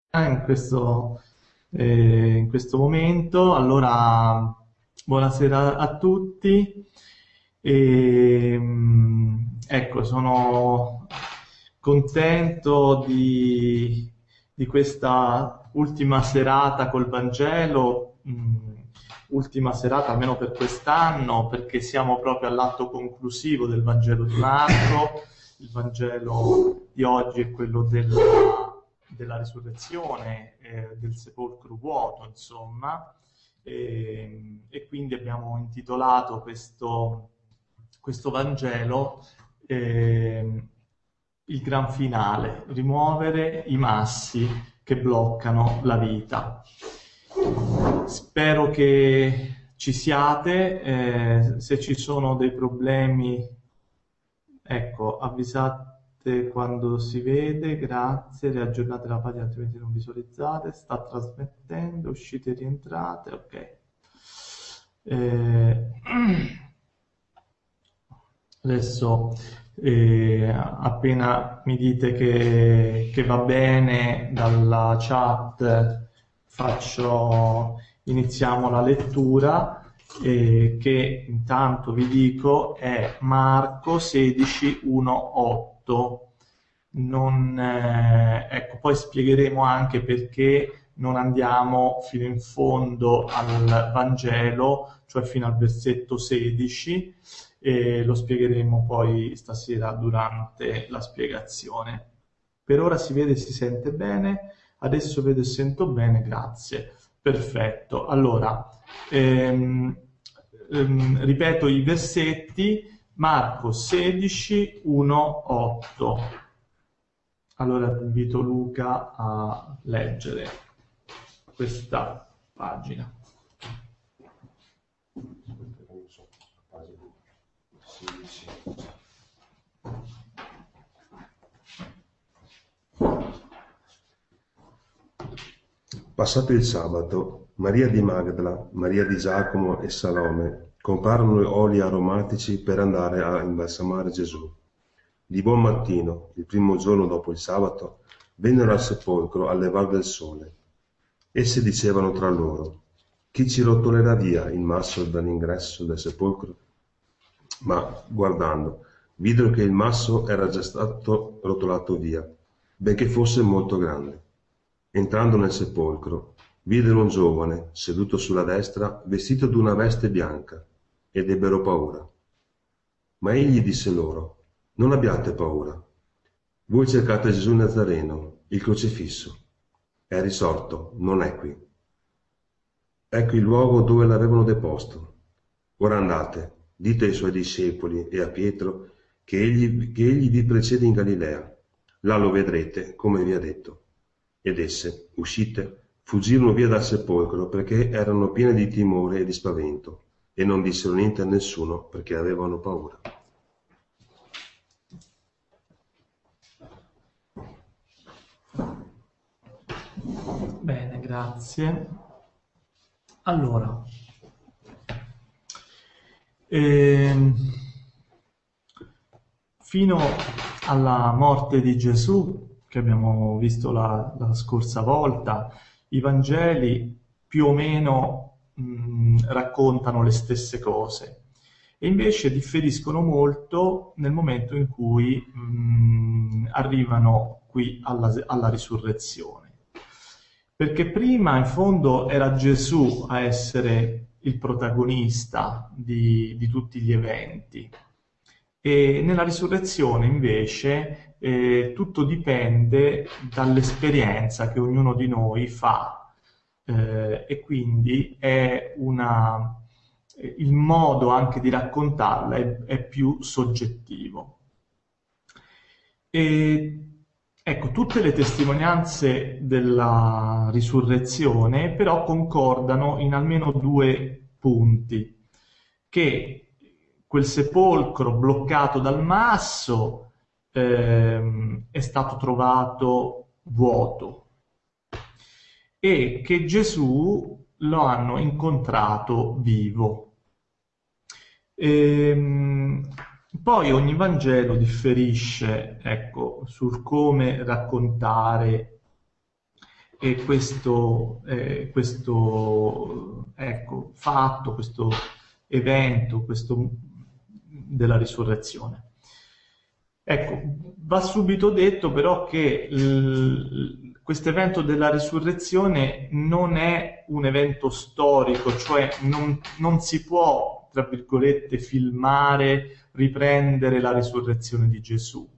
in questo momento. Allora, buonasera a tutti. Ecco, sono contento di questa ultima serata col Vangelo, ultima serata almeno per quest'anno, perché siamo proprio all'atto conclusivo del Vangelo di Marco. Il Vangelo di oggi è quello della risurrezione, del sepolcro vuoto, insomma, e quindi abbiamo intitolato questo Vangelo il gran finale, rimuovere i massi che bloccano la vita. Spero che ci siate, se ci sono dei problemi, ecco, avvisate quando si vede, grazie, riaggiornate la pagina altrimenti non visualizzate, sta trasmettendo, uscite e rientrate, ok. Eh, Adesso appena mi dite che va bene dalla chat iniziamo la lettura che intanto vi dico è Marco 16:1-8. Ecco, poi spiegheremo anche perché non andiamo fino in fondo al Vangelo, cioè fino al versetto 16, e lo spiegheremo poi stasera durante la spiegazione. Per ora si vede e si sente bene, adesso vedo e sento bene, grazie. Perfetto. Allora, ripeto i versetti, Marco 16, 1, 8. Allora invito Luca a leggere questa pagina. Passato il sabato, Maria di Magdala, Maria di Giacomo e Salome comprarono oli aromatici per andare a imbalsamare Gesù. Di buon mattino, il primo giorno dopo il sabato, vennero al sepolcro al levar del sole. Esse dicevano tra loro: chi ci rotolerà via il masso dall'ingresso del sepolcro? Ma, guardando, videro che il masso era già stato rotolato via, benché fosse molto grande. Entrando nel sepolcro, videro un giovane, seduto sulla destra, vestito d'una veste bianca, ed ebbero paura. Ma egli disse loro: non abbiate paura. Voi cercate Gesù Nazareno, il crocifisso. È risorto, non è qui. Ecco il luogo dove l'avevano deposto. Ora andate, dite ai suoi discepoli e a Pietro che egli vi precede in Galilea. Là lo vedrete, come vi ha detto. Ed esse, uscite, fuggirono via dal sepolcro perché erano piene di timore e di spavento, e non dissero niente a nessuno perché avevano paura. Bene, grazie. Allora, fino alla morte di Gesù, che abbiamo visto la scorsa volta, i Vangeli più o meno raccontano le stesse cose e invece differiscono molto nel momento in cui arrivano qui alla risurrezione. Perché prima in fondo era Gesù a essere il protagonista di tutti gli eventi. E nella risurrezione invece tutto dipende dall'esperienza che ognuno di noi fa, e quindi il modo anche di raccontarla è più soggettivo. E ecco, tutte le testimonianze della risurrezione però concordano in almeno due punti: che quel sepolcro bloccato dal masso è stato trovato vuoto e che Gesù lo hanno incontrato vivo. Poi ogni Vangelo differisce, ecco, sul come raccontare e ecco, fatto, questo evento, questo della risurrezione. Ecco, va subito detto però che questo evento della risurrezione non è un evento storico, cioè non si può, tra virgolette, filmare, riprendere la risurrezione di Gesù.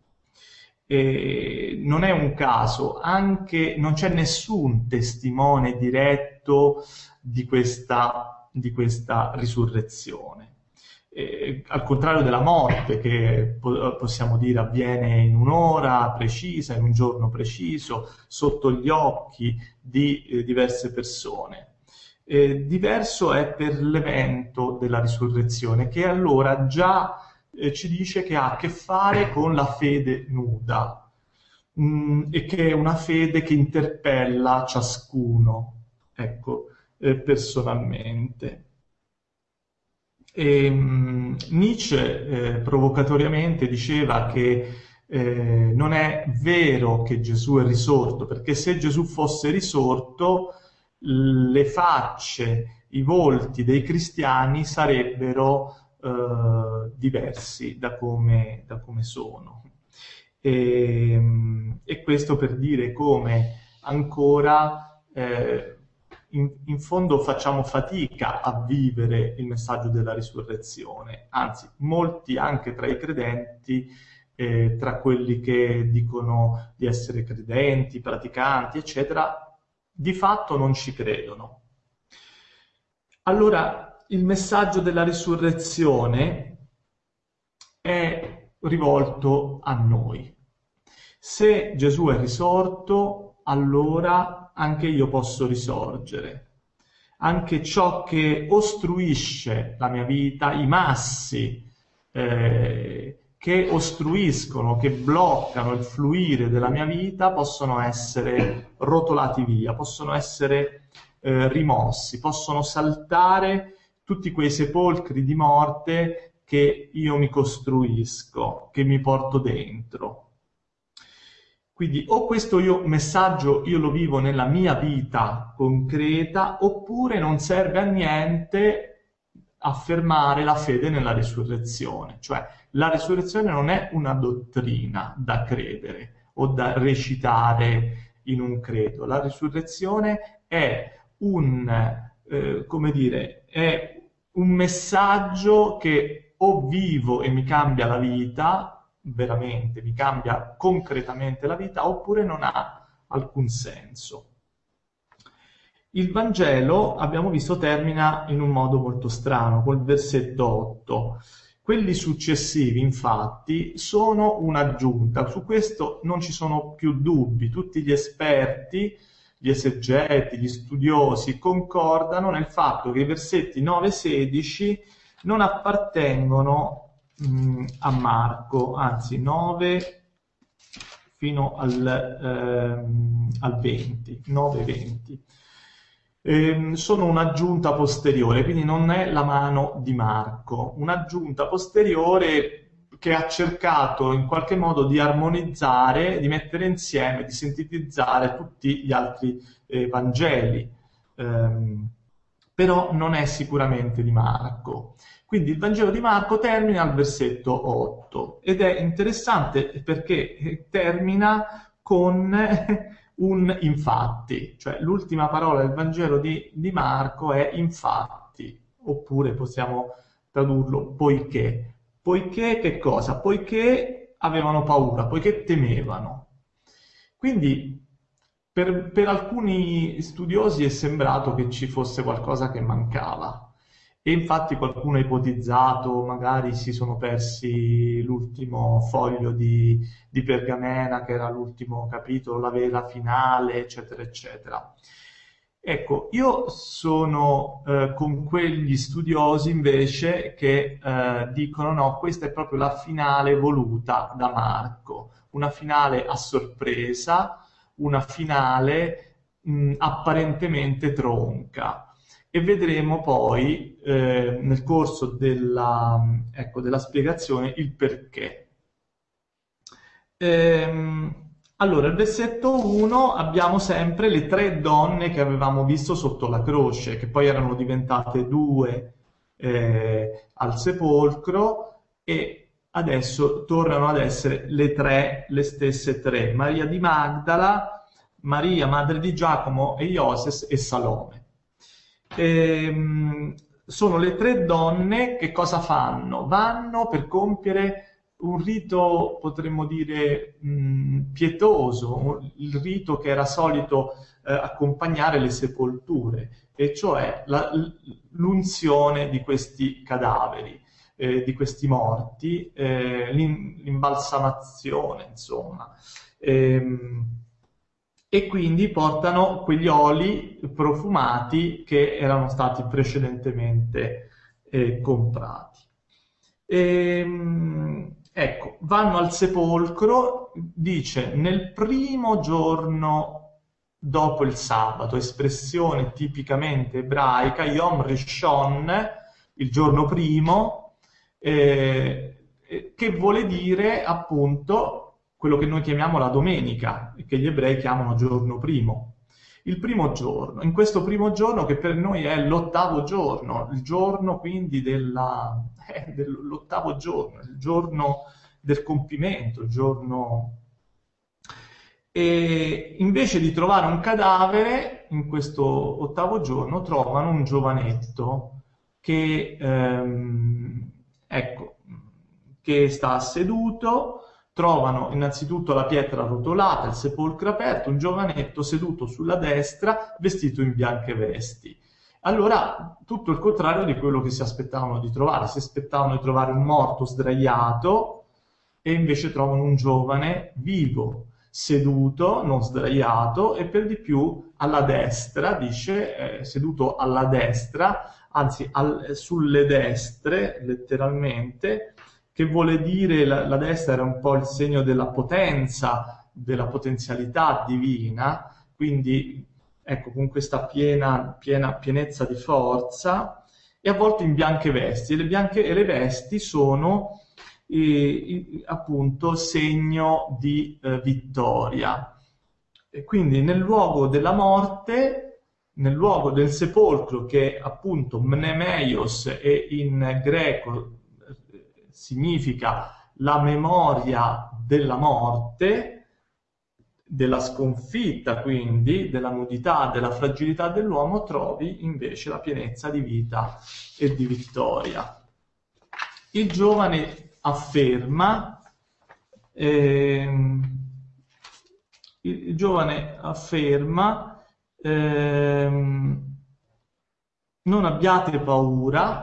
E non è un caso, anche non c'è nessun testimone diretto di questa risurrezione. Al contrario della morte, che possiamo dire avviene in un'ora precisa, in un giorno preciso, sotto gli occhi di diverse persone. Diverso è per l'evento della risurrezione, che allora già ci dice che ha a che fare con la fede nuda, e che è una fede che interpella ciascuno, ecco, personalmente. Nietzsche provocatoriamente diceva che non è vero che Gesù è risorto, perché se Gesù fosse risorto, le facce, i volti dei cristiani sarebbero diversi da come sono. E questo per dire come ancora in fondo facciamo fatica a vivere il messaggio della risurrezione, anzi molti anche tra i credenti, tra quelli che dicono di essere credenti, praticanti, eccetera, di fatto non ci credono. Allora, il messaggio della risurrezione è rivolto a noi. Se Gesù è risorto, allora anche io posso risorgere. Anche ciò che ostruisce la mia vita, i massi che ostruiscono, che bloccano il fluire della mia vita, possono essere rotolati via, possono essere rimossi, possono saltare tutti quei sepolcri di morte che io mi costruisco, che mi porto dentro. Quindi o questo messaggio io lo vivo nella mia vita concreta, oppure non serve a niente affermare la fede nella risurrezione. Cioè la risurrezione non è una dottrina da credere o da recitare in un credo. La risurrezione è è un messaggio che o vivo e mi cambia la vita, veramente, mi cambia concretamente la vita, oppure non ha alcun senso. Il Vangelo, abbiamo visto, termina in un modo molto strano, col versetto 8. Quelli successivi, infatti, sono un'aggiunta. Su questo non ci sono più dubbi. Tutti gli esperti, gli esegeti, gli studiosi concordano nel fatto che i versetti 9 e 16 non appartengono a Marco, anzi 9 fino al 20, 9-20. Sono un'aggiunta posteriore, quindi non è la mano di Marco, un'aggiunta posteriore che ha cercato in qualche modo di armonizzare, di mettere insieme, di sintetizzare tutti gli altri Vangeli, però non è sicuramente di Marco. Quindi il Vangelo di Marco termina al versetto 8 ed è interessante perché termina con un infatti, cioè l'ultima parola del Vangelo di Marco è infatti, oppure possiamo tradurlo poiché. Poiché che cosa? Poiché avevano paura, poiché temevano. Quindi per alcuni studiosi è sembrato che ci fosse qualcosa che mancava. E infatti qualcuno ha ipotizzato, magari si sono persi l'ultimo foglio di Pergamena, che era l'ultimo capitolo, la vera finale, eccetera, eccetera. Ecco, io sono con quegli studiosi invece che dicono no, questa è proprio la finale voluta da Marco, una finale a sorpresa, una finale apparentemente tronca. E vedremo poi nel corso della spiegazione il perché. Allora, il versetto 1 abbiamo sempre le 3 donne che avevamo visto sotto la croce, che poi erano diventate 2 al sepolcro, e adesso tornano ad essere le stesse 3: Maria di Magdala, Maria, madre di Giacomo e Ioses, e Salome. Sono le 3 donne che cosa fanno? Vanno per compiere un rito, potremmo dire, pietoso, il rito che era solito accompagnare le sepolture, e cioè l'unzione di questi cadaveri, di questi morti, l'imbalsamazione, insomma. E quindi portano quegli oli profumati che erano stati precedentemente comprati. Ecco, vanno al sepolcro, dice nel primo giorno dopo il sabato, espressione tipicamente ebraica, Yom Rishon, il giorno primo, che vuole dire appunto quello che noi chiamiamo la domenica, e che gli ebrei chiamano giorno primo. Il primo giorno, in questo primo giorno che per noi è l'8° giorno, il giorno quindi dell'8° giorno, il giorno del compimento, il giorno... E invece di trovare un cadavere, in questo 8° giorno trovano un giovanetto che, ecco, che sta seduto. Trovano innanzitutto la pietra rotolata, il sepolcro aperto, un giovanetto seduto sulla destra, vestito in bianche vesti. Allora, tutto il contrario di quello che si aspettavano di trovare. Si aspettavano di trovare un morto sdraiato, e invece trovano un giovane vivo, seduto, non sdraiato, e per di più alla destra, dice, seduto alla destra, anzi sulle destre, letteralmente, che vuole dire la destra era un po' il segno della potenza, della potenzialità divina, quindi ecco, con questa pienezza di forza, e a volte in bianche vesti, e le vesti sono appunto segno di vittoria. E quindi nel luogo della morte, nel luogo del sepolcro, che è appunto mnemeios, e in greco significa la memoria della morte, della sconfitta, quindi della nudità, della fragilità dell'uomo, trovi invece la pienezza di vita e di vittoria. Il giovane afferma, non abbiate paura,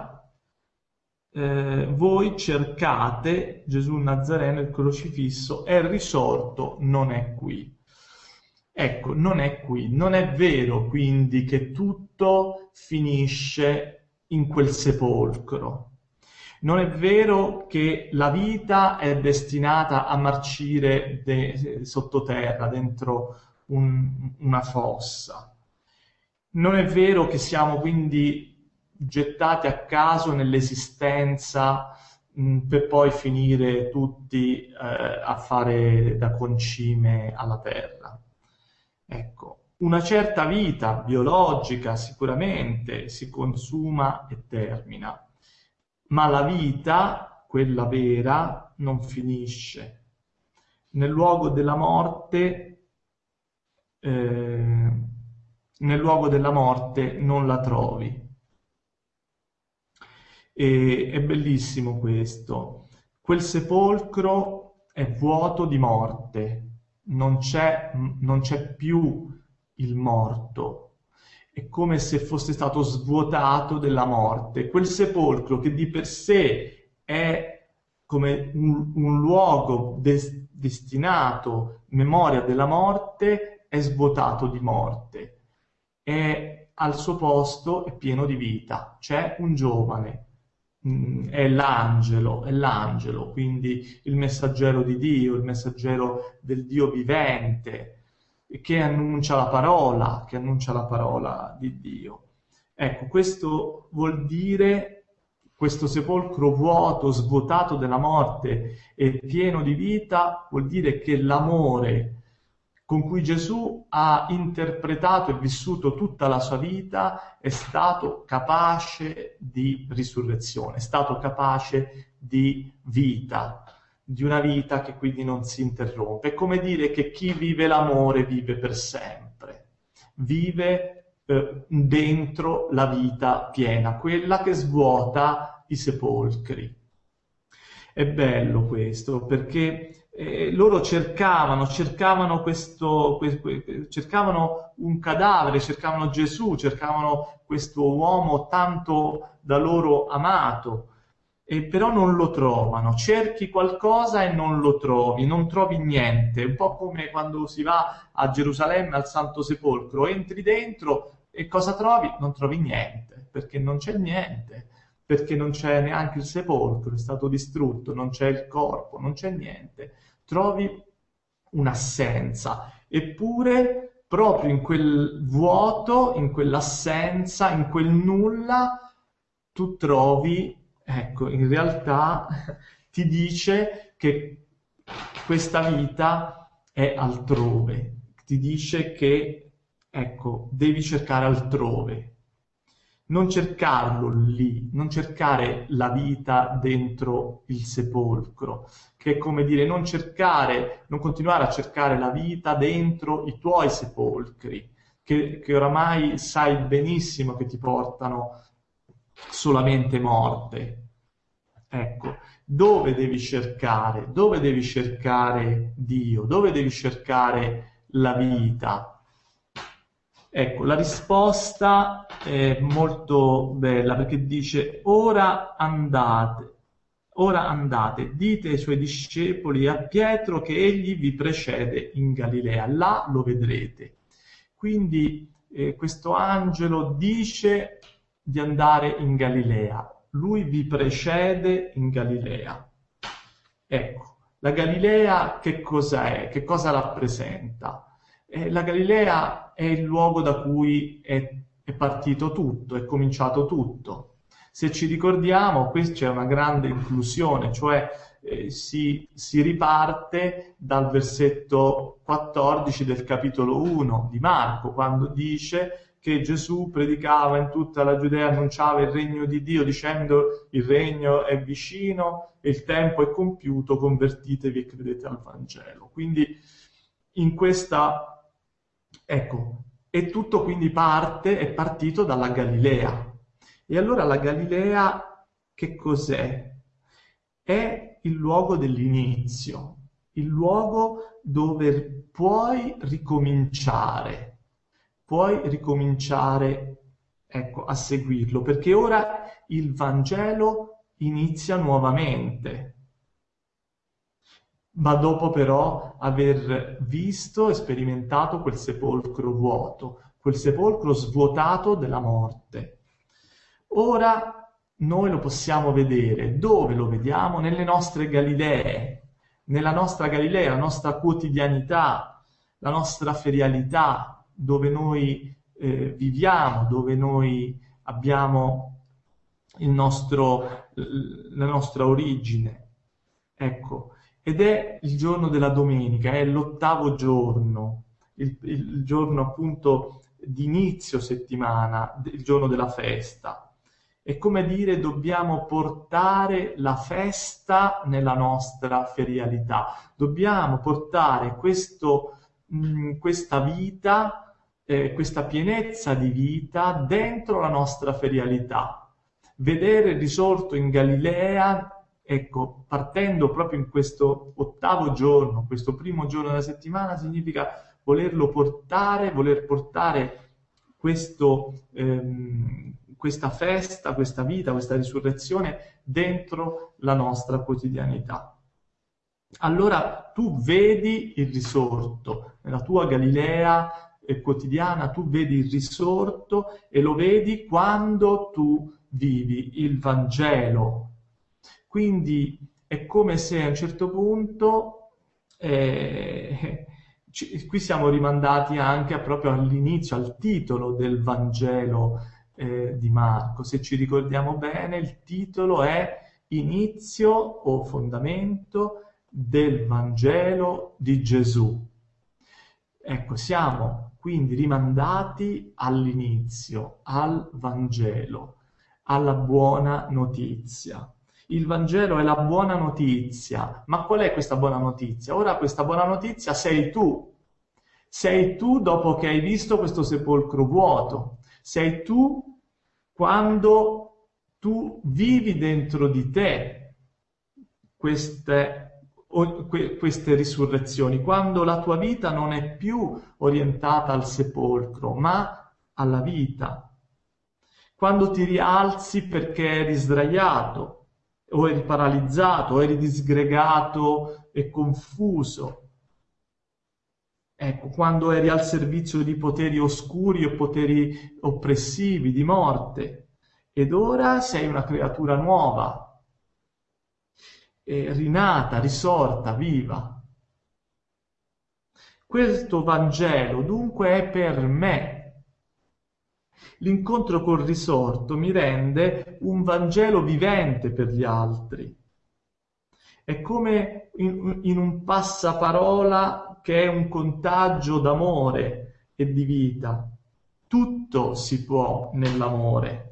voi cercate Gesù Nazareno, il crocifisso, è risorto, non è qui. Ecco, non è qui. Non è vero quindi che tutto finisce in quel sepolcro. Non è vero che la vita è destinata a marcire sottoterra, dentro una fossa. Non è vero che siamo quindi gettati a caso nell'esistenza per poi finire tutti a fare da concime alla terra. Ecco, una certa vita biologica sicuramente si consuma e termina, ma la vita, quella vera, non finisce. Nel luogo della morte, non la trovi. E è bellissimo questo. Quel sepolcro è vuoto di morte, non c'è più il morto. È come se fosse stato svuotato della morte. Quel sepolcro, che di per sé è come un luogo destinato memoria della morte, è svuotato di morte. E al suo posto è pieno di vita. C'è un giovane. È l'angelo, quindi il messaggero di Dio, il messaggero del Dio vivente, che annuncia la parola di Dio. Ecco, questo vuol dire, questo sepolcro vuoto, svuotato della morte e pieno di vita, vuol dire che l'amore con cui Gesù ha interpretato e vissuto tutta la sua vita, è stato capace di risurrezione, è stato capace di vita, di una vita che quindi non si interrompe. È come dire che chi vive l'amore vive per sempre, vive dentro la vita piena, quella che svuota i sepolcri. È bello questo, perché loro cercavano cercavano un cadavere, cercavano Gesù, cercavano questo uomo tanto da loro amato, e però non lo trovano. Cerchi qualcosa e non lo trovi, non trovi niente. Un po' come quando si va a Gerusalemme al Santo Sepolcro, entri dentro e cosa trovi? Non trovi niente, perché non c'è niente, perché non c'è neanche il sepolcro, è stato distrutto, non c'è il corpo, non c'è niente. Trovi un'assenza. Eppure, proprio in quel vuoto, in quell'assenza, in quel nulla, tu trovi, ecco, in realtà ti dice che questa vita è altrove, ti dice che, ecco, devi cercare altrove. Non cercarlo lì, non cercare la vita dentro il sepolcro, che è come dire non continuare a cercare la vita dentro i tuoi sepolcri, che oramai sai benissimo che ti portano solamente morte. Ecco, dove devi cercare? Dove devi cercare Dio? Dove devi cercare la vita? Ecco, la risposta è molto bella perché dice: ora andate, dite ai suoi discepoli e a Pietro che egli vi precede in Galilea, là lo vedrete. Quindi questo angelo dice di andare in Galilea, lui vi precede in Galilea. Ecco, la Galilea che cos'è? Che cosa rappresenta? La Galilea è il luogo da cui è partito tutto, è cominciato tutto. Se ci ricordiamo, qui c'è una grande inclusione, cioè si riparte dal versetto 14 del capitolo 1 di Marco, quando dice che Gesù predicava in tutta la Giudea, annunciava il regno di Dio, dicendo: il regno è vicino, il tempo è compiuto, convertitevi e credete al Vangelo. Quindi in questa... Ecco, e tutto quindi è partito dalla Galilea. E allora la Galilea che cos'è? È il luogo dell'inizio, il luogo dove puoi ricominciare, ecco, a seguirlo, perché ora il Vangelo inizia nuovamente. Ma dopo però aver visto e sperimentato quel sepolcro vuoto, quel sepolcro svuotato della morte. Ora noi lo possiamo vedere. Dove lo vediamo? Nelle nostre Galilee, nella nostra Galilea, la nostra quotidianità, la nostra ferialità, dove noi viviamo, dove noi abbiamo la nostra origine. Ecco. Ed è il giorno della domenica, è l'8° giorno, il giorno appunto di inizio settimana, il giorno della festa. È come dire, dobbiamo portare la festa nella nostra ferialità, dobbiamo portare questa vita, questa pienezza di vita dentro la nostra ferialità. Vedere il risorto in Galilea. Ecco, partendo proprio in questo 8° giorno, questo primo giorno della settimana, significa voler portare questa festa, questa vita, questa risurrezione dentro la nostra quotidianità. Allora tu vedi il risorto, nella tua Galilea quotidiana tu vedi il risorto e lo vedi quando tu vivi il Vangelo. Quindi è come se a un certo punto qui siamo rimandati anche proprio all'inizio, al titolo del Vangelo di Marco. Se ci ricordiamo bene, il titolo è Inizio o fondamento del Vangelo di Gesù. Ecco, siamo quindi rimandati all'inizio, al Vangelo, alla buona notizia. Il Vangelo è la buona notizia, ma qual è questa buona notizia? Ora questa buona notizia sei tu. Sei tu dopo che hai visto questo sepolcro vuoto. Sei tu quando tu vivi dentro di te queste risurrezioni, quando la tua vita non è più orientata al sepolcro, ma alla vita. Quando ti rialzi perché eri sdraiato, o eri paralizzato, o eri disgregato e confuso. Ecco, quando eri al servizio di poteri oscuri o poteri oppressivi, di morte. Ed ora sei una creatura nuova, rinata, risorta, viva. Questo Vangelo dunque è per me. L'incontro col risorto mi rende un Vangelo vivente per gli altri. È come in un passaparola che è un contagio d'amore e di vita. Tutto si può nell'amore.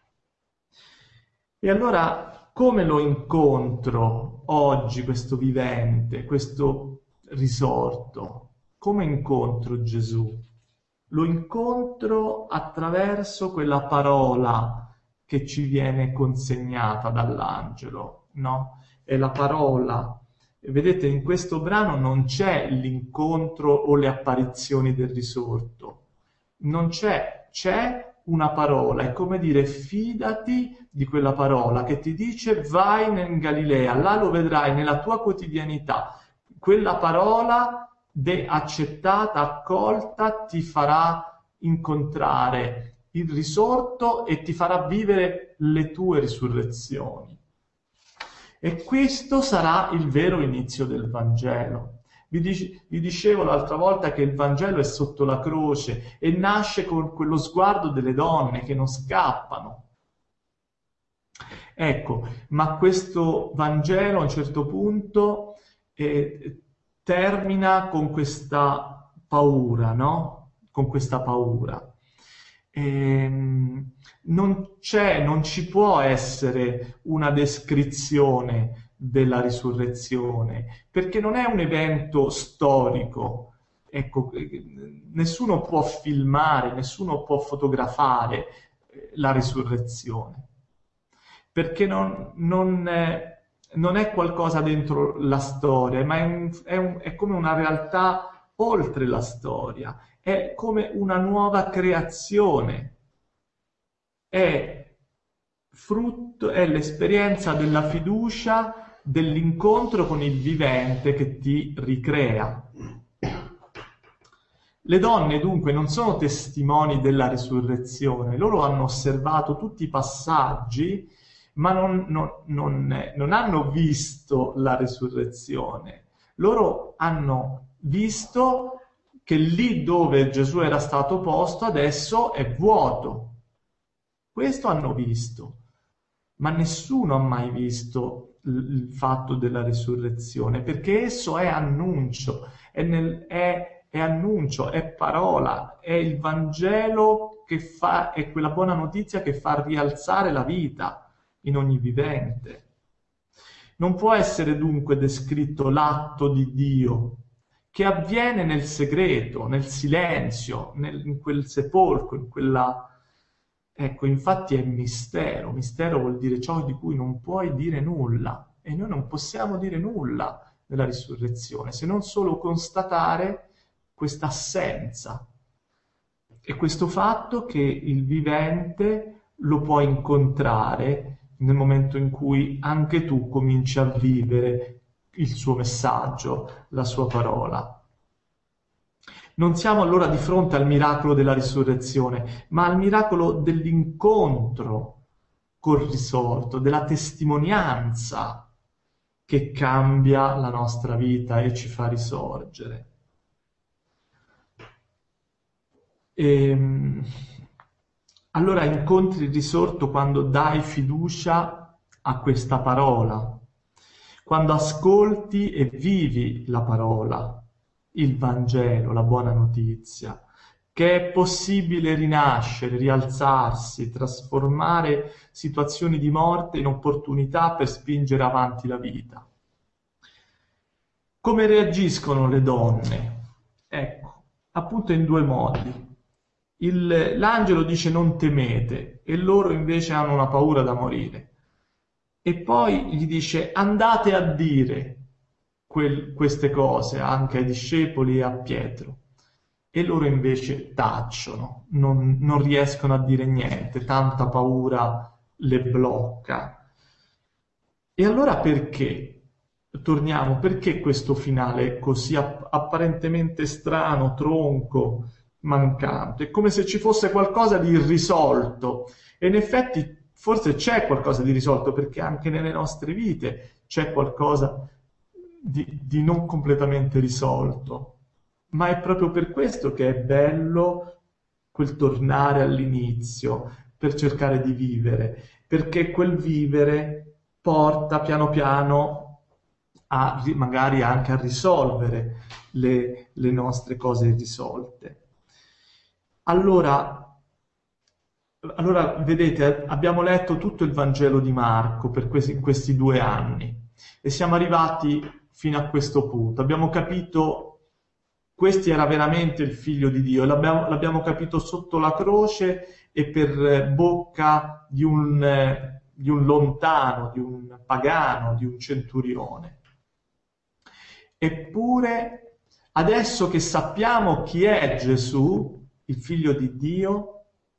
E allora come lo incontro oggi questo vivente, questo risorto? Come incontro Gesù? Lo incontro attraverso quella parola che ci viene consegnata dall'angelo, no? È la parola. Vedete, in questo brano non c'è l'incontro o le apparizioni del risorto. Non c'è una parola. È come dire, fidati di quella parola che ti dice vai in Galilea, là lo vedrai nella tua quotidianità. Quella parola accettata, accolta, ti farà incontrare il risorto e ti farà vivere le tue risurrezioni. E questo sarà il vero inizio del Vangelo. Vi dicevo l'altra volta che il Vangelo è sotto la croce e nasce con quello sguardo delle donne che non scappano. Ecco, ma questo Vangelo a un certo punto termina con questa paura, no? Con questa paura. Non ci può essere una descrizione della risurrezione, perché non è un evento storico. Ecco, nessuno può filmare, nessuno può fotografare la risurrezione, perché non è qualcosa dentro la storia, ma è come una realtà oltre la storia, è come una nuova creazione, è l'esperienza della fiducia, dell'incontro con il vivente che ti ricrea. Le donne dunque non sono testimoni della risurrezione, loro hanno osservato tutti i passaggi, ma non hanno visto la risurrezione. Loro hanno visto che lì dove Gesù era stato posto adesso è vuoto. Questo hanno visto, ma nessuno ha mai visto il fatto della risurrezione, perché esso è annuncio, è annuncio, è parola, è il Vangelo è quella buona notizia che fa rialzare la vita in ogni vivente. Non può essere dunque descritto l'atto di Dio che avviene nel segreto, nel silenzio, in quel sepolcro, in quella... Ecco, infatti è mistero. Mistero vuol dire ciò di cui non puoi dire nulla. E noi non possiamo dire nulla della risurrezione, se non solo constatare questa assenza. E questo fatto che il vivente lo può incontrare nel momento in cui anche tu cominci a vivere il suo messaggio, la sua parola. Non siamo allora di fronte al miracolo della risurrezione, ma al miracolo dell'incontro col risorto, della testimonianza che cambia la nostra vita e ci fa risorgere. Allora incontri il risorto quando dai fiducia a questa parola, quando ascolti e vivi la parola. il Vangelo, la buona notizia, che è possibile rinascere, rialzarsi, trasformare situazioni di morte in opportunità per spingere avanti la vita. Come reagiscono le donne? Ecco, appunto in due modi. L'angelo dice non temete e loro invece hanno una paura da morire. E poi gli dice andate a dire queste cose anche ai discepoli e a Pietro. E loro invece tacciono, non riescono a dire niente, tanta paura le blocca. E allora perché? Torniamo, perché questo finale così apparentemente strano, tronco, mancante? È come se ci fosse qualcosa di irrisolto. E in effetti forse c'è qualcosa di risolto, perché anche nelle nostre vite c'è qualcosa di non completamente risolto. Ma è proprio per questo che è bello quel tornare all'inizio, per cercare di vivere, perché quel vivere porta piano piano magari anche a risolvere le nostre cose irrisolte. Allora, vedete, abbiamo letto tutto il Vangelo di Marco in questi 2 anni e siamo arrivati fino a questo punto. Abbiamo capito questo era veramente il figlio di Dio, l'abbiamo capito sotto la croce e per bocca di un lontano, di un pagano, di un centurione. Eppure, adesso che sappiamo chi è Gesù, il figlio di Dio,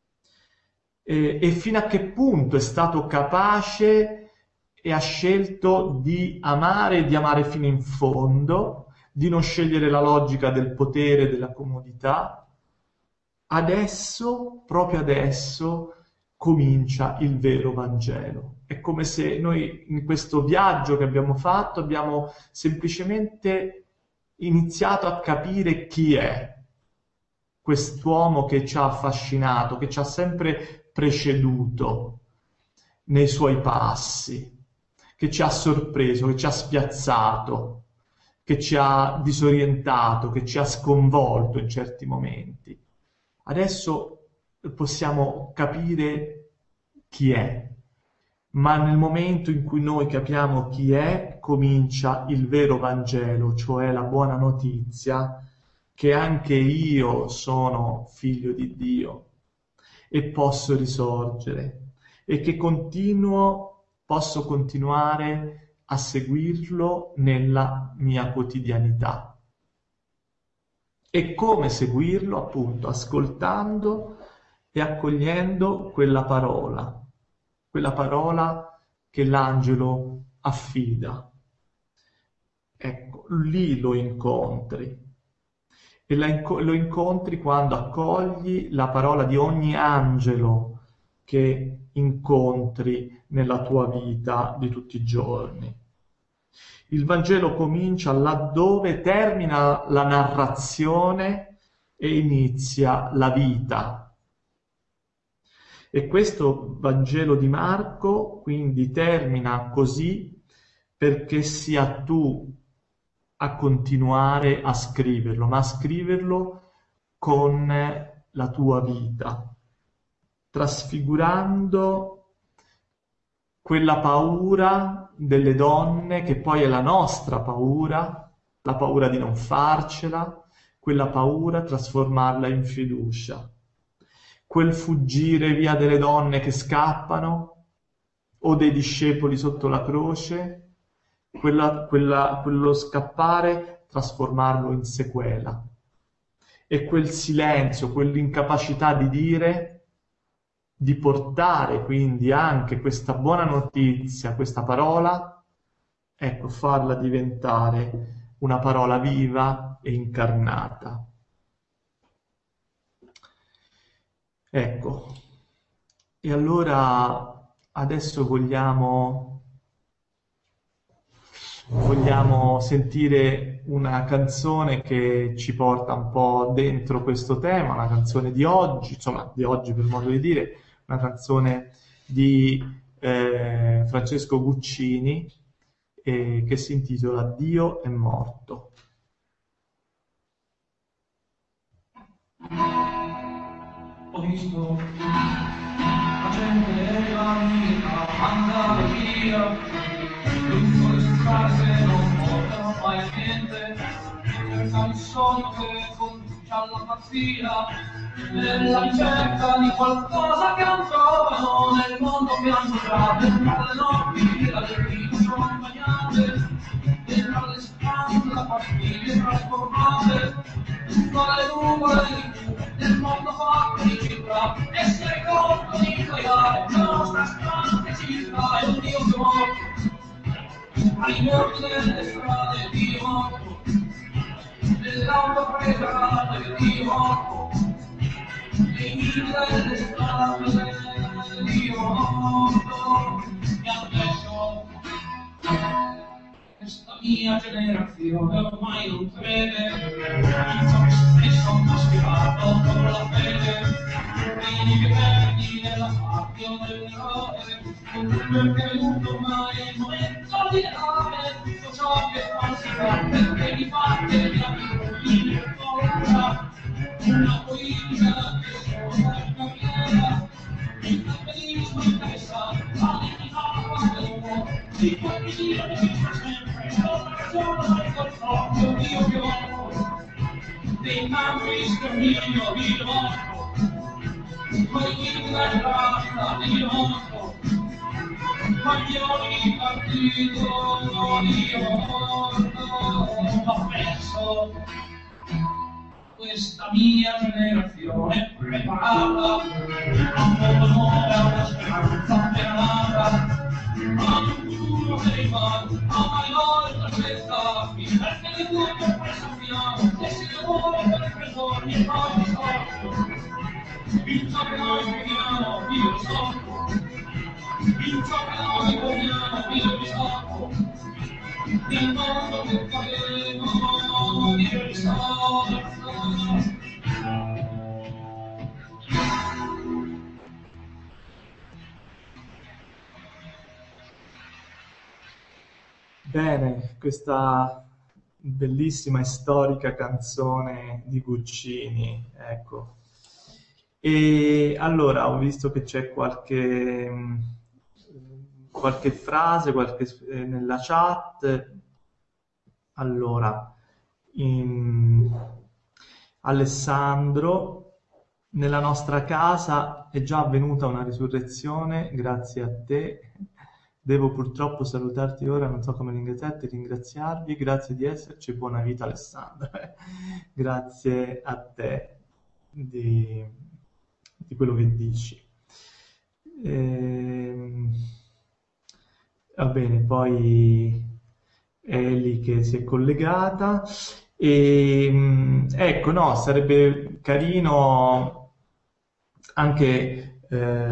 e fino a che punto è stato capace e ha scelto di amare fino in fondo, di non scegliere la logica del potere, della comodità, adesso, proprio adesso, comincia il vero Vangelo. È come se noi in questo viaggio che abbiamo fatto abbiamo semplicemente iniziato a capire chi è quest'uomo che ci ha affascinato, che ci ha sempre preceduto nei suoi passi, che ci ha sorpreso, che ci ha spiazzato, che ci ha disorientato, che ci ha sconvolto in certi momenti. Adesso possiamo capire chi è, ma nel momento in cui noi capiamo chi è, comincia il vero Vangelo, cioè la buona notizia che anche io sono figlio di Dio e posso risorgere e che posso continuare a seguirlo nella mia quotidianità. E come seguirlo? Appunto, ascoltando e accogliendo quella parola che l'angelo affida. Ecco, lì lo incontri. E lo incontri quando accogli la parola di ogni angelo che incontri nella tua vita di tutti i giorni. Il Vangelo comincia laddove termina la narrazione e inizia la vita. E questo Vangelo di Marco quindi termina così perché sia tu a continuare a scriverlo, ma a scriverlo con la tua vita, trasfigurando quella paura delle donne che poi è la nostra paura, la paura di non farcela, quella paura trasformarla in fiducia. Quel fuggire via delle donne che scappano o dei discepoli sotto la croce, quello scappare, trasformarlo in sequela. E quel silenzio, quell'incapacità di dire, di portare quindi anche questa buona notizia, questa parola, ecco, farla diventare una parola viva e incarnata. Ecco, e allora adesso vogliamo sentire una canzone che ci porta un po' dentro questo tema, una canzone di oggi, insomma di oggi per modo di dire, una canzone di Francesco Guccini che si intitola Dio è morto. Ho visto la gente andare via, lungo le strade non portano mai a niente, cerca il sogno che conduce alla pazzia, nella ricerca di qualcosa che non trovano nel mondo che hanno già, dentro le notti la vita sono bagnate, dentro le stanze da pastiglie trasformate, tra le nuvole del mondo fatto di città, essere conto di creare la nostra strana città, e un Dio che morto, ai morti delle strade, Dio morto, nell'auto preparata, Dio morto, nei mille delle strade, Dio morto, e adesso questa mia generazione ormai non crede in ciò che spesso ho spiegato con la fede, quindi che perdi nella fazione dell'eroe, perché è venuto ormai il momento di dare tutto ciò che falsità, perché di parte di abitudini e paura, una politica che sono la carriera, il capitalismo interessa, la dignità dell'uomo, di qualche dio che ci sta sempre, sono il proprio Dio che morto, dei campi sterminio, Dio morto, poi chi la strada, Dio morto, maglioni di partito, Dio morto, ma penso questa mia generazione preparata a un mondo nuovo, a una speranza appena nata, a un futuro che rimane, a mai aspettati, perché di tutto poi sappiamo che si lavora per i presoni e poi lo so, il ciò che noi vediamo, io lo so, il ciò che noi vogliamo, io lo so, il mondo che faremo, io lo so. Bene, questa bellissima e storica canzone di Guccini, ecco. E allora ho visto che c'è qualche frase nella chat. Allora, Alessandro, nella nostra casa è già avvenuta una risurrezione, grazie a te. Devo purtroppo salutarti ora, non so come ringraziarvi, grazie di esserci, buona vita Alessandro. Grazie a te di quello che dici. Va bene, poi Eli che si è collegata. Ecco, no, sarebbe carino anche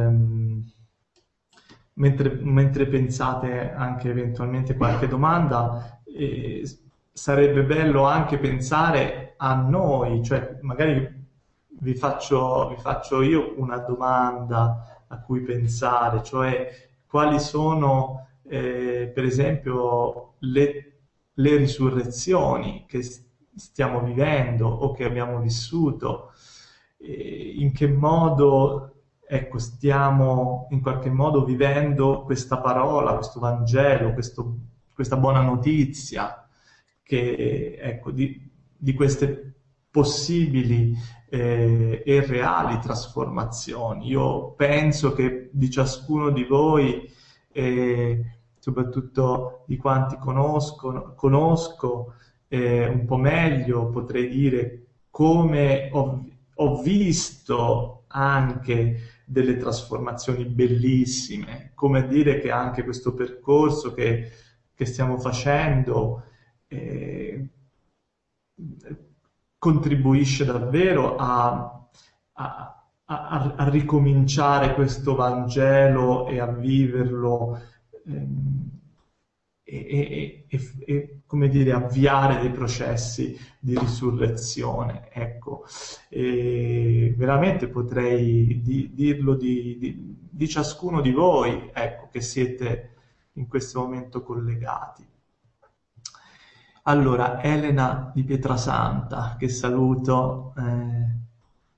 mentre pensate anche eventualmente qualche domanda, sarebbe bello anche pensare a noi, cioè magari vi faccio io una domanda a cui pensare, cioè quali sono per esempio le risurrezioni che stiamo vivendo o che abbiamo vissuto, in che modo ecco, stiamo in qualche modo vivendo questa parola, questo Vangelo, questa buona notizia che, ecco, di queste possibili e reali trasformazioni. Io penso che di ciascuno di voi, soprattutto di quanti conosco un po' meglio, potrei dire come ho visto anche delle trasformazioni bellissime, come dire che anche questo percorso che stiamo facendo contribuisce davvero a ricominciare questo Vangelo e a viverlo e come dire, avviare dei processi di risurrezione. Ecco, veramente potrei dirlo di ciascuno di voi, ecco, che siete in questo momento collegati. Allora, Elena di Pietrasanta, che saluto,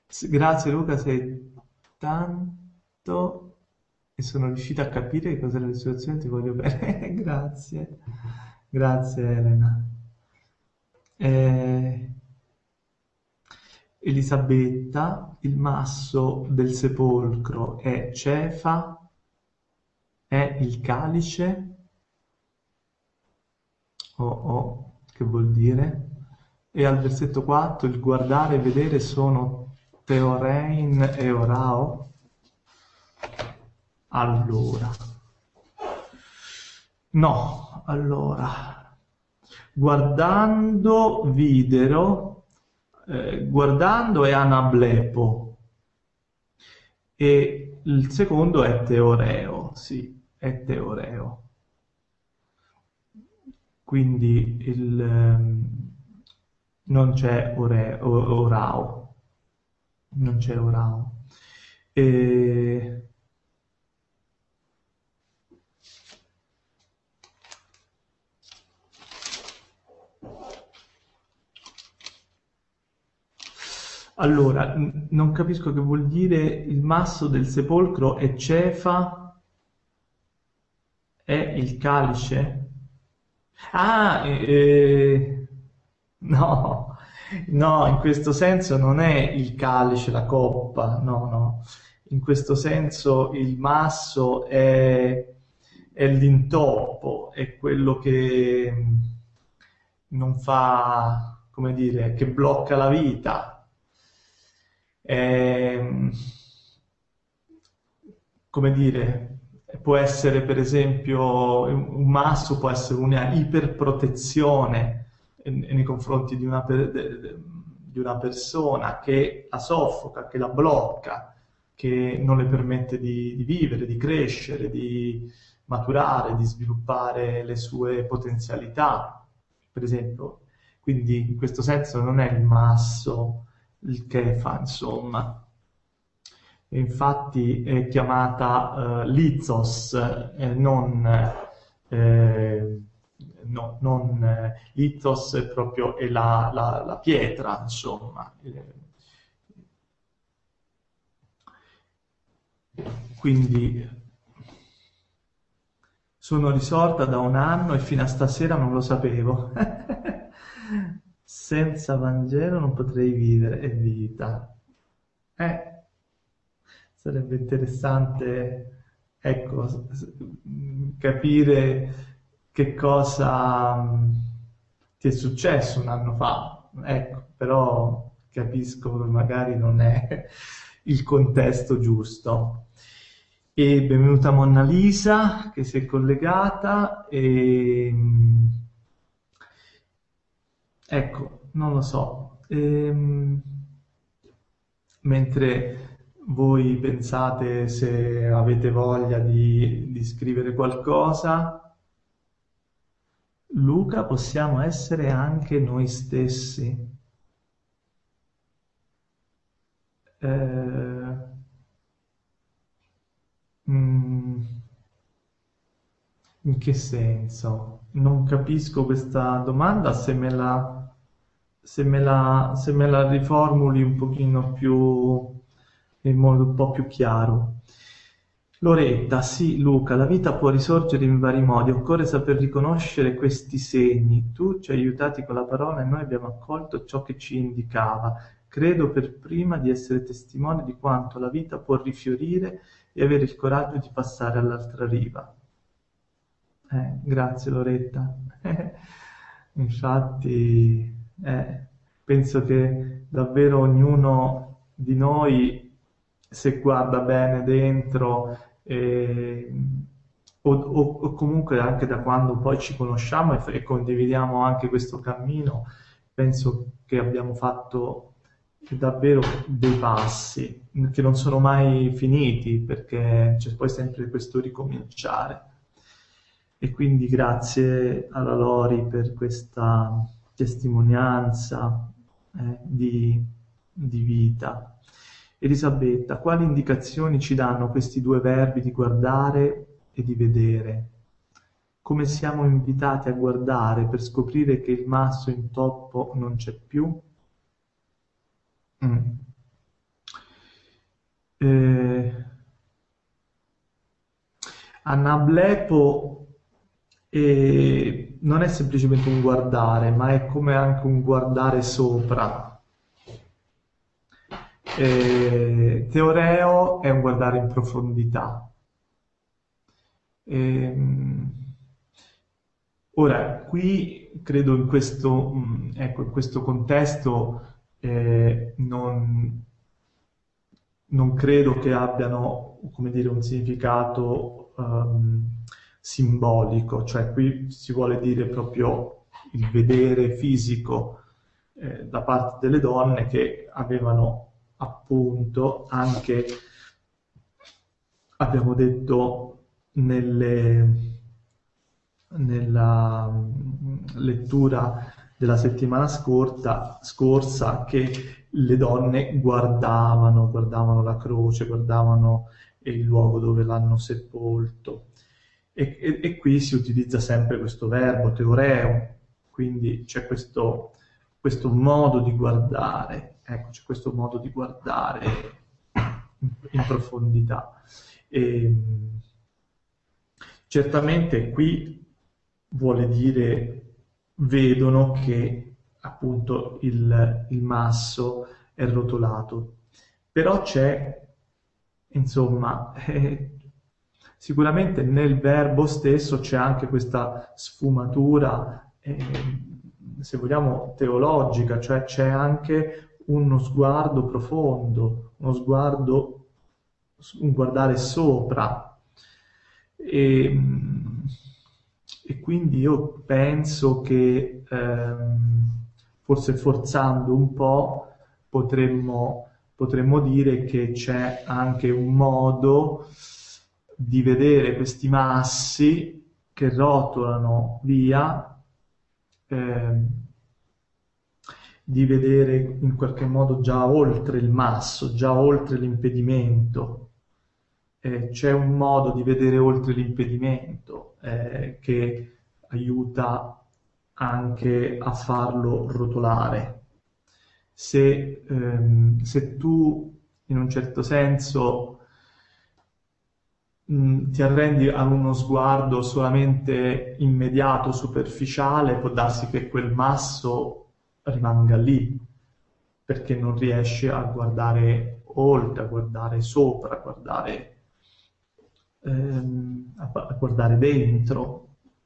Grazie Luca, sei tanto e sono riuscita a capire che cos'è la risurrezione, ti voglio bene. Grazie. Grazie Elena. Eh, Elisabetta, il masso del sepolcro è Cefa, è il calice, che vuol dire? E al versetto 4 il guardare e vedere sono Teorein e Orao. Allora, no, allora, guardando videro, guardando è anablepo e il secondo è teoreo, sì, è teoreo. Quindi non c'è orao, non c'è orao. E... Allora, non capisco che vuol dire il masso del sepolcro è Cefa, è il calice? Ah, no, no, in questo senso non è il calice, la coppa, no, no. In questo senso il masso è l'intoppo, è quello che non fa, come dire, che blocca la vita. Ehm, come dire, può essere per esempio un masso, può essere una iperprotezione nei confronti di una persona che la soffoca, che la blocca, che non le permette di vivere, di crescere, di maturare, di sviluppare le sue potenzialità, per esempio. Quindi in questo senso non è il masso il Kefa, insomma. E infatti è chiamata lithos, lithos è proprio è la pietra, insomma. Quindi sono risorta da un anno e fino a stasera non lo sapevo. Senza Vangelo non potrei vivere, è vita. Sarebbe interessante, ecco, capire che cosa ti è successo un anno fa. Ecco, però capisco che magari non è il contesto giusto. E benvenuta Monna Lisa che si è collegata e ecco, non lo so. Mentre voi pensate se avete voglia di scrivere qualcosa, Luca, possiamo essere anche noi stessi. In che senso? Non capisco questa domanda, se me la riformuli un pochino più, in modo un po' più chiaro. Loretta, sì, Luca, la vita può risorgere in vari modi, occorre saper riconoscere questi segni. Tu ci hai aiutati con la parola e noi abbiamo accolto ciò che ci indicava. Credo per prima di essere testimone di quanto la vita può rifiorire e avere il coraggio di passare all'altra riva. Grazie Loretta. Infatti, penso che davvero ognuno di noi, se guarda bene dentro, o comunque anche da quando poi ci conosciamo e condividiamo anche questo cammino, penso che abbiamo fatto davvero dei passi che non sono mai finiti, perché c'è poi sempre questo ricominciare. E quindi grazie alla Lori per questa testimonianza di vita. Elisabetta, quali indicazioni ci danno questi due verbi di guardare e di vedere? Come siamo invitati a guardare per scoprire che il masso in toppo non c'è più? Eh, Annablepo non è semplicemente un guardare, ma è come anche un guardare sopra. Teoreo è un guardare in profondità. Ehm, Ora, qui credo ecco, in questo contesto non credo che abbiano, come dire, un significato simbolico, cioè qui si vuole dire proprio il vedere fisico da parte delle donne che avevano appunto anche, abbiamo detto, nella lettura della settimana scorsa che le donne guardavano la croce, guardavano il luogo dove l'hanno sepolto. E qui si utilizza sempre questo verbo, teoreo, quindi c'è questo modo di guardare, ecco, c'è questo modo di guardare in profondità. E, certamente qui vuole dire, vedono che appunto il masso è rotolato, però c'è, insomma, sicuramente nel verbo stesso c'è anche questa sfumatura, se vogliamo, teologica, cioè c'è anche uno sguardo profondo, un guardare sopra. E quindi io penso che forse forzando un po' potremmo dire che c'è anche un modo di vedere questi massi che rotolano via, di vedere in qualche modo già oltre il masso, già oltre l'impedimento. C'è un modo di vedere oltre l'impedimento che aiuta anche a farlo rotolare. Se tu in un certo senso ti arrendi a uno sguardo solamente immediato, superficiale, può darsi che quel masso rimanga lì, perché non riesci a guardare oltre, a guardare sopra, a guardare dentro.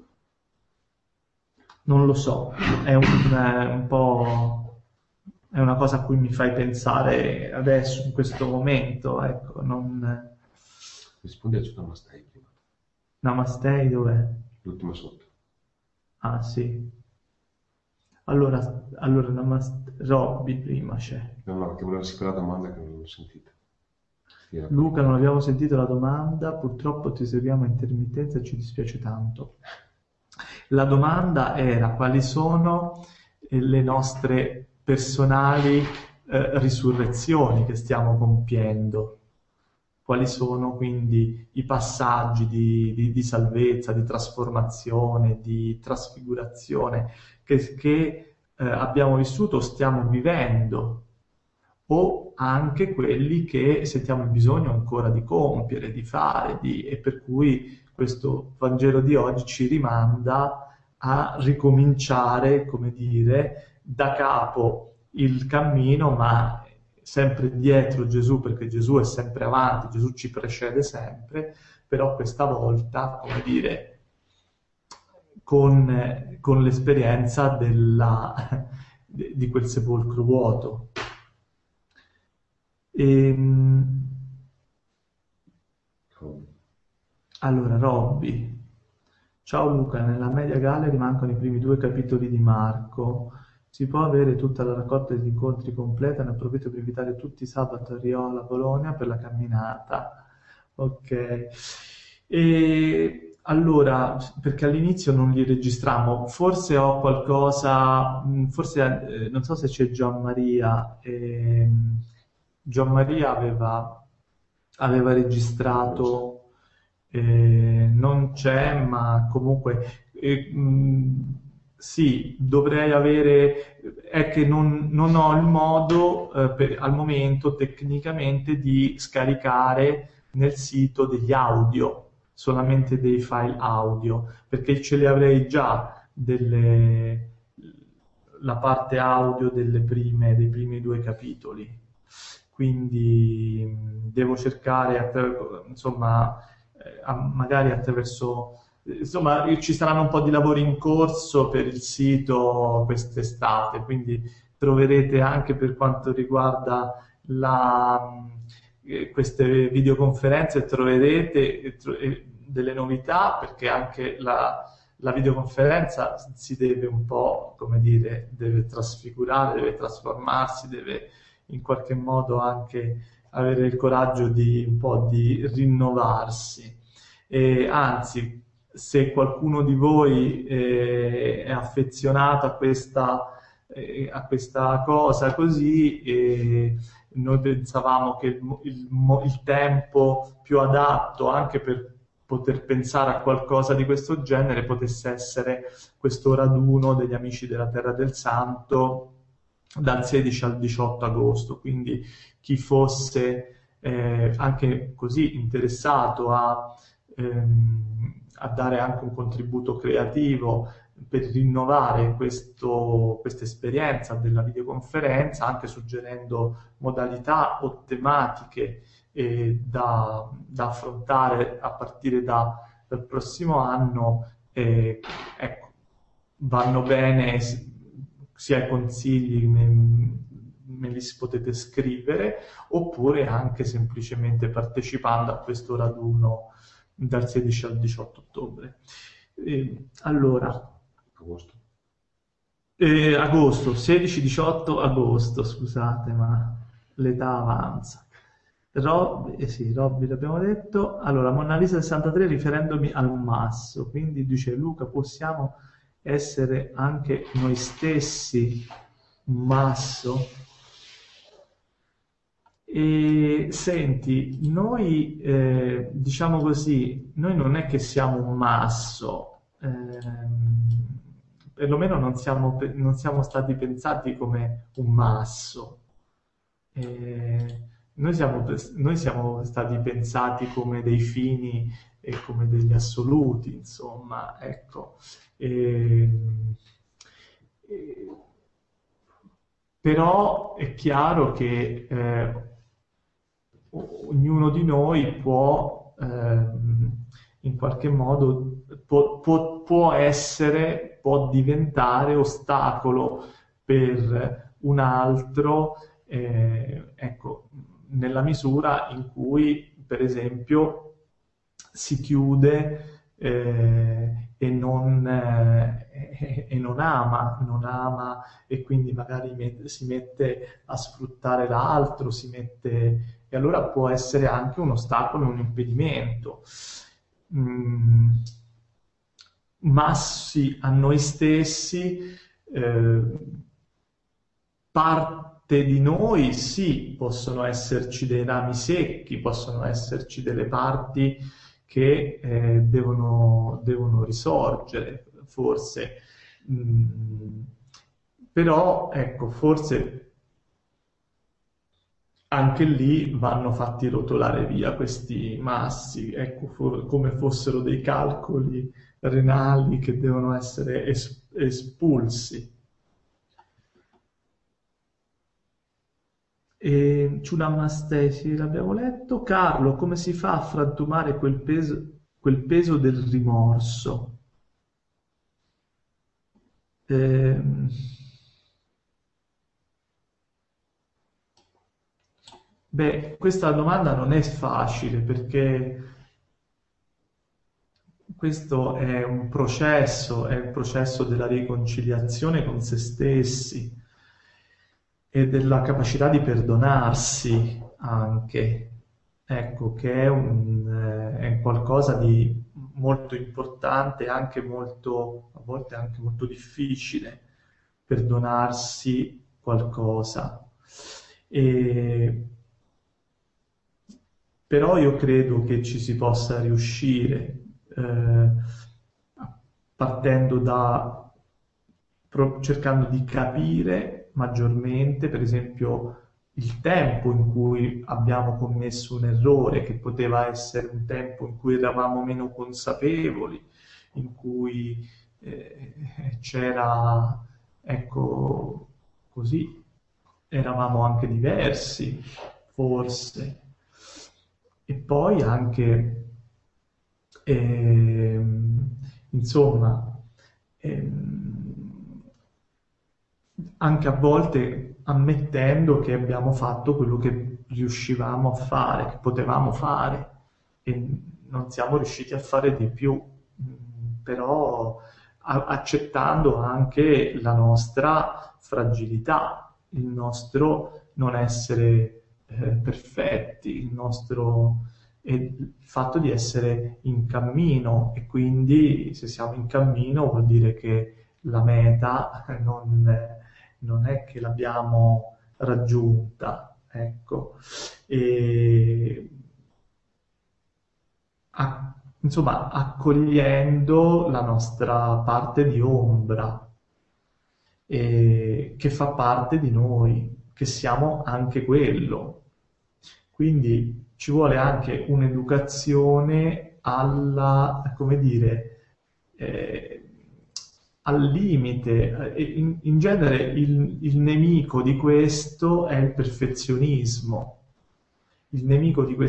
Non lo so, è un po', è una cosa a cui mi fai pensare adesso, in questo momento, ecco, non... Rispondi a Namaste prima. Namaste dov'è? L'ultimo sotto. Ah, sì. Allora Namaste, Robby prima c'è. No, che voleva sapere la domanda che non l'ho sentita. Luca, non abbiamo sentito la domanda, purtroppo ti seguiamo a intermittenza e ci dispiace tanto. La domanda era quali sono le nostre personali risurrezioni che stiamo compiendo, quali sono quindi i passaggi di salvezza, di trasformazione, di trasfigurazione che abbiamo vissuto o stiamo vivendo, o anche quelli che sentiamo il bisogno ancora di compiere, di fare, e per cui questo Vangelo di oggi ci rimanda a ricominciare, come dire, da capo il cammino, ma sempre dietro Gesù, perché Gesù è sempre avanti, Gesù ci precede sempre, però questa volta, come dire, con l'esperienza di quel sepolcro vuoto. Allora, Robby. Ciao Luca, nella Media Gallery mancano i primi 2 capitoli di Marco. Si può avere tutta la raccolta degli incontri completa? Ne approfitto per invitare tutti sabato a Riola, Bologna per la camminata. Ok. E allora, perché all'inizio non li registrammo, forse ho qualcosa, forse non so se c'è Gian Maria. Gian Maria aveva registrato, non c'è, ma comunque sì, dovrei avere, è che non ho il modo al momento tecnicamente di scaricare nel sito degli audio, solamente dei file audio, perché ce li avrei già la parte audio dei primi due capitoli. Quindi devo cercare, insomma, magari attraverso insomma, ci saranno un po' di lavori in corso per il sito quest'estate, quindi troverete anche per quanto riguarda queste videoconferenze, troverete delle novità, perché anche la videoconferenza si deve un po', come dire, deve trasfigurare, deve trasformarsi, deve in qualche modo anche avere il coraggio di un po' di rinnovarsi. E anzi, se qualcuno di voi è affezionato a questa cosa così, noi pensavamo che il tempo più adatto anche per poter pensare a qualcosa di questo genere potesse essere questo raduno degli Amici della Terra del Santo dal 16 al 18 agosto, quindi chi fosse anche così interessato a dare anche un contributo creativo per rinnovare questa esperienza della videoconferenza, anche suggerendo modalità o tematiche da affrontare a partire dal prossimo anno, ecco, vanno bene sia i consigli, me li potete scrivere, oppure anche semplicemente partecipando a questo raduno dal 16 al 18 ottobre. Allora, agosto, 16-18 agosto, scusate, ma l'età avanza. Sì, Robby l'abbiamo detto. Allora, Monna Lisa 63, riferendomi al masso, quindi dice Luca, possiamo essere anche noi stessi un masso? E senti, noi diciamo così, noi non è che siamo un masso, perlomeno non siamo stati pensati come un masso. Noi siamo stati pensati come dei fini e come degli assoluti, insomma, ecco. Però è chiaro che ognuno di noi può in qualche modo può diventare ostacolo per un altro, ecco, nella misura in cui, per esempio, si chiude e non ama e quindi magari si mette a sfruttare l'altro, e allora può essere anche un ostacolo, un impedimento. Massi a noi stessi, parte di noi sì, possono esserci dei rami secchi, possono esserci delle parti che devono risorgere, forse. Però, ecco, forse anche lì vanno fatti rotolare via questi massi, ecco, come fossero dei calcoli renali che devono essere espulsi. E Ciunamastesi l'abbiamo letto. Carlo, come si fa a frantumare quel peso del rimorso? Beh, questa domanda non è facile perché questo è un processo della riconciliazione con se stessi e della capacità di perdonarsi anche, ecco, che è un qualcosa di molto importante, anche molto, a volte anche molto difficile, perdonarsi qualcosa. Però io credo che ci si possa riuscire partendo da cercando di capire maggiormente, per esempio, il tempo in cui abbiamo commesso un errore, che poteva essere un tempo in cui eravamo meno consapevoli, in cui c'era, ecco, così, eravamo anche diversi, forse. E poi anche, insomma, anche a volte ammettendo che abbiamo fatto quello che riuscivamo a fare, che potevamo fare, e non siamo riusciti a fare di più, però accettando anche la nostra fragilità, il nostro non essere perfetti, e il fatto di essere in cammino, e quindi se siamo in cammino vuol dire che la meta non è che l'abbiamo raggiunta, ecco. E insomma, accogliendo la nostra parte di ombra, che fa parte di noi, che siamo anche quello. Quindi ci vuole anche un'educazione come dire, al limite. In genere il nemico di questo è il perfezionismo, il nemico di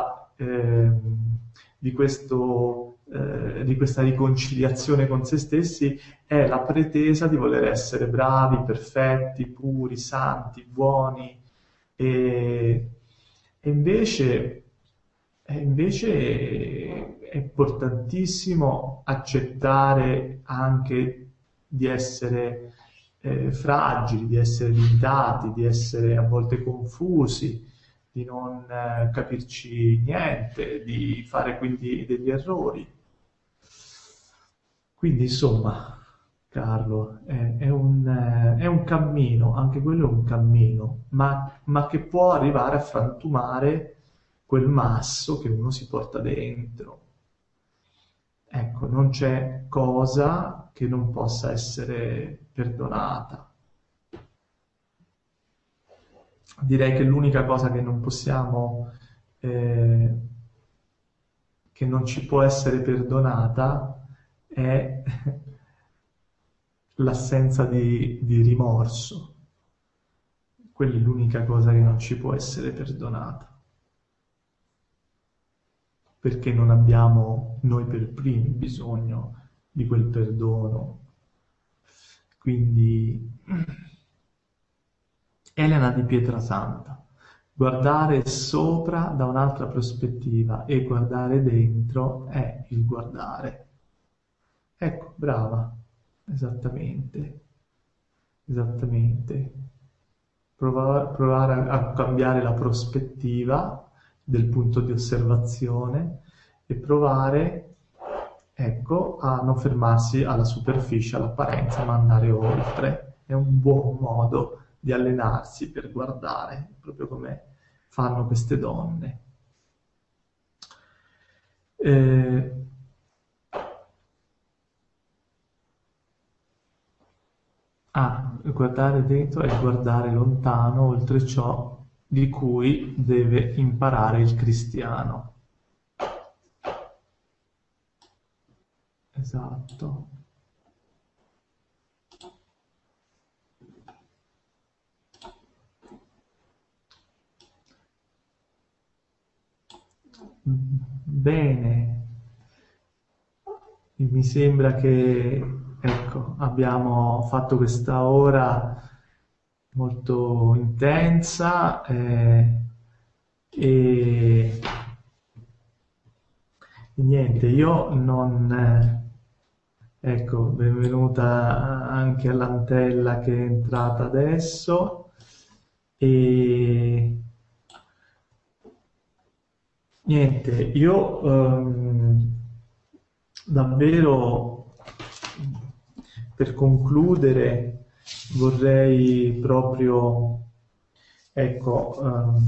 questa riconciliazione con se stessi è la pretesa di voler essere bravi, perfetti, puri, santi, buoni, e invece è importantissimo accettare anche di essere fragili, di essere limitati, di essere a volte confusi, di non capirci niente, di fare quindi degli errori. Quindi, insomma, Carlo, è un cammino, anche quello è un cammino, ma che può arrivare a frantumare quel masso che uno si porta dentro. Ecco, non c'è cosa che non possa essere perdonata. Direi che l'unica cosa che non possiamo, che non ci può essere perdonata è l'assenza di rimorso. Quella è l'unica cosa che non ci può essere perdonata, perché non abbiamo noi per primi bisogno di quel perdono. Quindi Elena di Pietrasanta: guardare sopra da un'altra prospettiva e guardare dentro è il guardare. Ecco, brava, esattamente. Provare a cambiare la prospettiva del punto di osservazione e provare, ecco, a non fermarsi alla superficie, all'apparenza, ma andare oltre. È un buon modo di allenarsi per guardare, proprio come fanno queste donne. Guardare dentro è guardare lontano, oltre ciò di cui deve imparare il cristiano. Esatto. Bene, mi sembra che, ecco, abbiamo fatto questa ora molto intensa, e niente, io non... ecco, benvenuta anche all'Antella che è entrata adesso, e niente, io davvero, per concludere, vorrei proprio, ecco,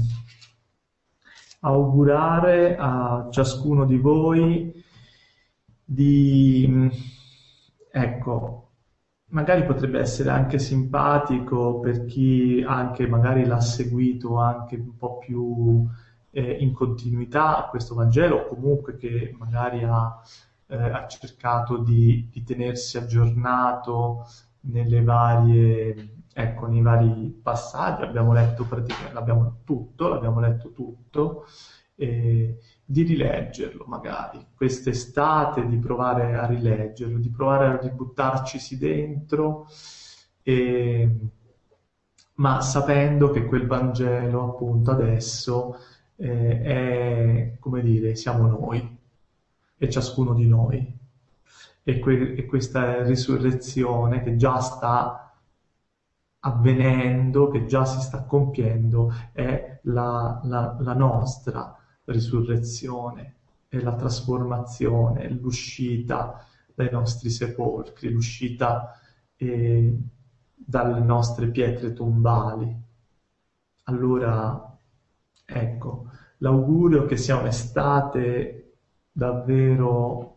augurare a ciascuno di voi di, ecco, magari potrebbe essere anche simpatico per chi anche magari l'ha seguito anche un po' più in continuità a questo Vangelo, o comunque che magari ha cercato di tenersi aggiornato nelle varie, ecco, nei vari passaggi. Abbiamo letto praticamente, l'abbiamo letto tutto, di rileggerlo magari quest'estate, di provare a rileggerlo, di provare a ributtarcisi dentro, e- ma sapendo che quel Vangelo appunto adesso è, come dire, siamo noi e ciascuno di noi. E questa risurrezione che già sta avvenendo, che già si sta compiendo, è la nostra risurrezione, è la trasformazione, è l'uscita dai nostri sepolcri, l'uscita dalle nostre pietre tombali. Allora, ecco, l'augurio che sia un'estate davvero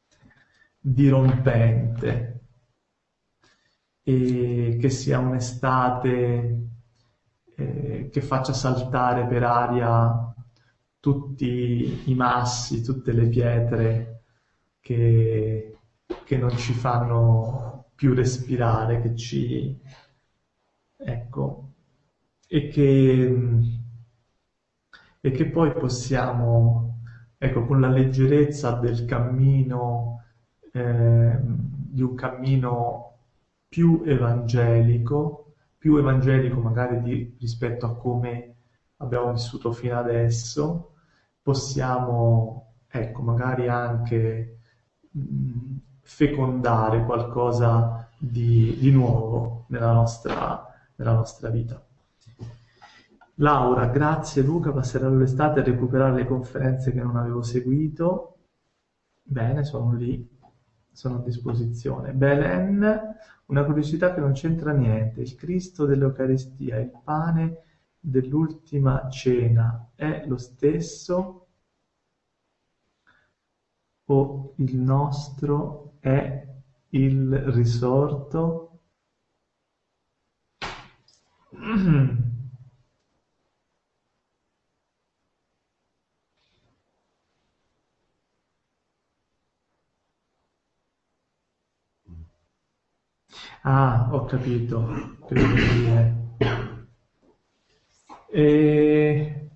dirompente, e che sia un'estate che faccia saltare per aria tutti i massi, tutte le pietre che, che non ci fanno più respirare, ecco, e che poi possiamo, ecco, con la leggerezza del cammino, di un cammino più evangelico magari rispetto a come abbiamo vissuto fino adesso, possiamo, ecco, magari anche fecondare qualcosa di nuovo nella nostra vita. Laura, grazie Luca, passerò l'estate a recuperare le conferenze che non avevo seguito. Bene, sono lì, sono a disposizione. Belen, una curiosità che non c'entra niente. Il Cristo dell'Eucaristia, il pane dell'ultima cena, è lo stesso o il nostro è il risorto? Ah, ho capito. Credo che E...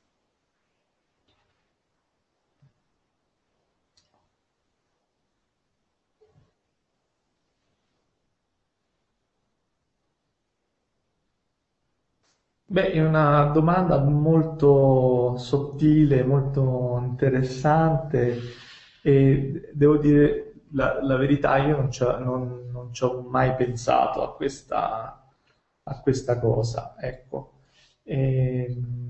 Beh, è una domanda molto sottile, molto interessante, e devo dire la verità, io non ci ho mai pensato a questa cosa, ecco. Ehm,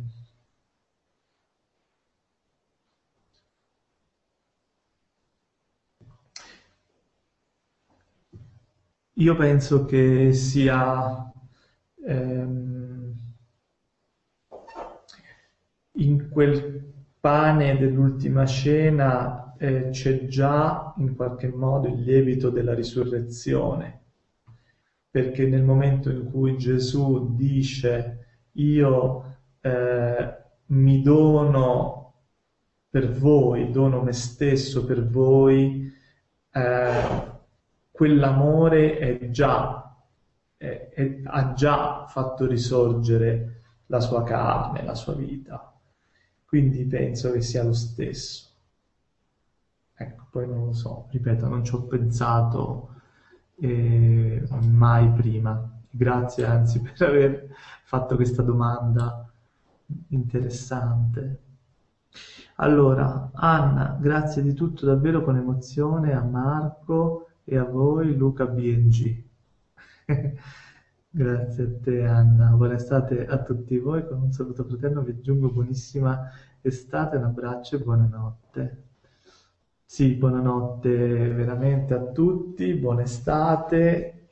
io penso che sia ehm, in quel pane dell'ultima cena c'è già in qualche modo il lievito della risurrezione, perché nel momento in cui Gesù dice io mi dono per voi, dono me stesso per voi, eh, quell'amore ha già fatto risorgere la sua carne, la sua vita. Quindi penso che sia lo stesso. Ecco, poi non lo so, ripeto, non ci ho pensato mai prima. Grazie anzi per aver fatto questa domanda interessante. Allora, Anna, grazie di tutto davvero con emozione a Marco e a voi Luca BNG. Grazie a te Anna, buona estate a tutti voi, con un saluto fraterno vi aggiungo buonissima estate, un abbraccio e buonanotte. Sì, buonanotte veramente a tutti, buona estate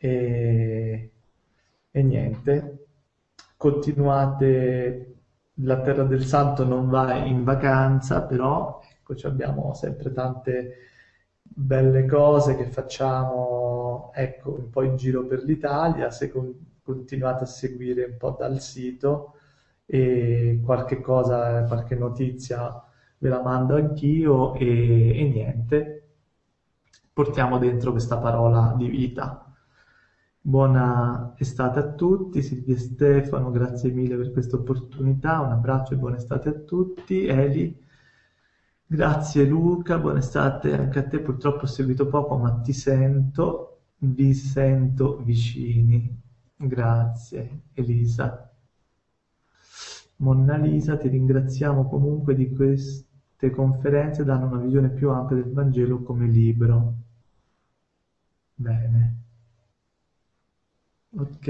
e niente, continuate, la Terra del Santo non va in vacanza, però ecco, abbiamo sempre tante belle cose che facciamo, ecco, un po' in giro per l'Italia, se continuate a seguire un po' dal sito e qualche cosa, qualche notizia ve la mando anch'io e niente, portiamo dentro questa parola di vita. Buona estate a tutti, Silvia e Stefano, grazie mille per questa opportunità, un abbraccio e buona estate a tutti. Eli, grazie Luca, buona estate anche a te, purtroppo ho seguito poco ma ti sento, vi sento vicini. Grazie Elisa. Monna Lisa, ti ringraziamo comunque di queste conferenze, danno una visione più ampia del Vangelo come libro. Bene, ok.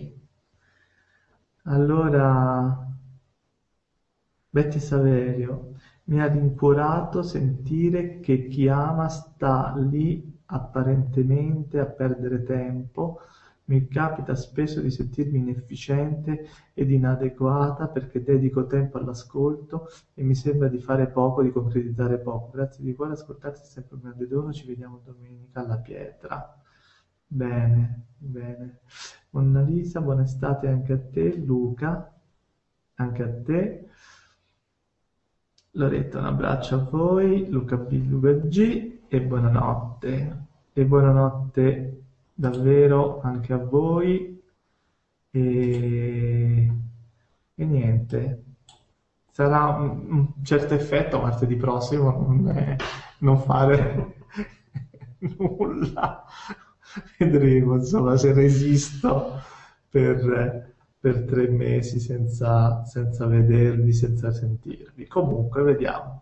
Allora, Betty Saverio, mi ha rincuorato sentire che chi ama sta lì apparentemente a perdere tempo. Mi capita spesso di sentirmi inefficiente ed inadeguata perché dedico tempo all'ascolto e mi sembra di fare poco, di concretizzare poco. Grazie di cuore, ascoltarsi è sempre un grande dono. Ci vediamo domenica alla pietra. Bene, bene. Monna Lisa, buona estate anche a te. Luca, anche a te. Loretta, un abbraccio a voi, Luca B, Luca G e buonanotte. E buonanotte davvero anche a voi. E, e niente, sarà un certo effetto martedì prossimo non fare nulla. Vedremo, insomma, se resisto per 3 mesi senza vedervi, senza sentirvi. Comunque, vediamo.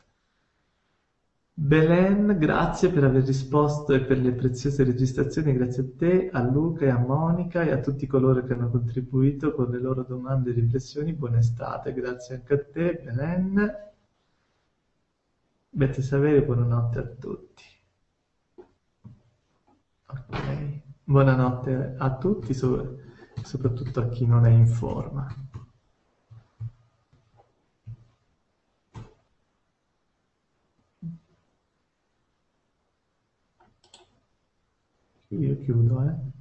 Belen, grazie per aver risposto e per le preziose registrazioni, grazie a te, a Luca e a Monica e a tutti coloro che hanno contribuito con le loro domande e riflessioni. Buona estate, grazie anche a te, Belen. Bette Saverio, buonanotte a tutti. Ok, buonanotte a tutti, soprattutto a chi non è in forma. Io chiudo, eh.